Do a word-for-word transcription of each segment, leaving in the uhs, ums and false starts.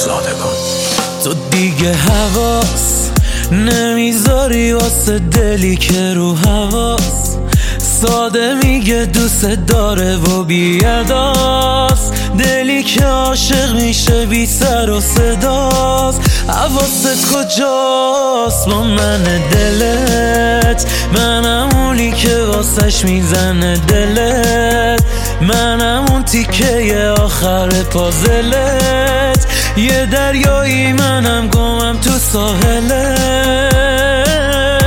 زادگان. تو دیگه حواس نمیذاری واسه دلی که رو حواس ساده میگه دوست داره و بیاداست، دلی که عاشق میشه بی سر و صداست. حواست کجاست با من دلت؟ منم اونی که واسش میزنه دلت، منم اون تیکه آخر پازلت، یه دریایی منم گمم تو ساحلت.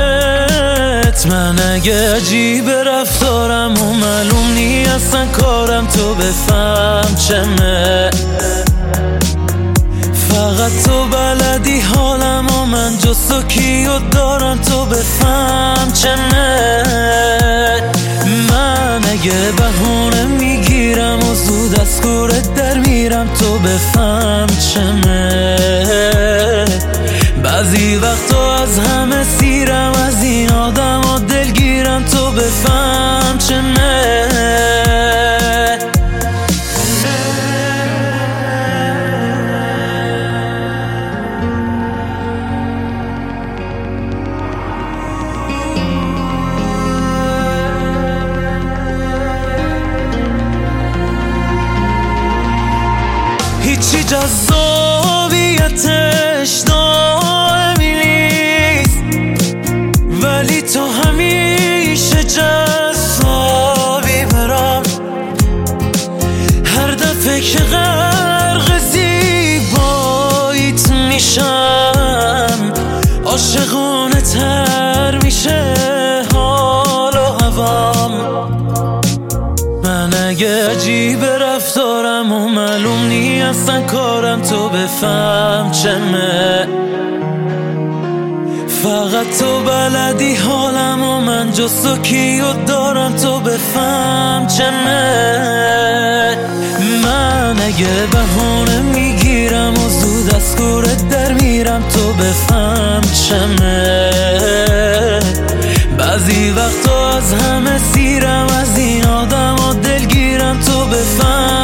من اگه عجیب رفتارم و معلوم نی اصلا کارم تو بفهم چمه، فقط تو بلدی حالم و من جز تو کیو دارم تو بفهم چمه. من اگه بهونه میگیرم و زود از کورت در میرم تو بفهم چمه. بعضی وقتا از همه سیرم از این آدم و دلگیرم تو بفهم چمه. هیچی جذابیتش دائمی نیست، ولی تو همیشه جذابی برام. هر دفعه که غرق زیباییت میشم عاشقانه تر میشه حال و هوام. من اگه عجیب رفتارم و معلوم نی اصلا کارم تو بفهم چمه، فقط تو بلدی حالم و من جز تو کیو دارم تو بفهم چمه. من اگه بهونه میگیرم و زود از کورت در میرم تو بفهم چمه. بعضی وقتا از همه سیرم از این آدم و دلگیرم تو بفهم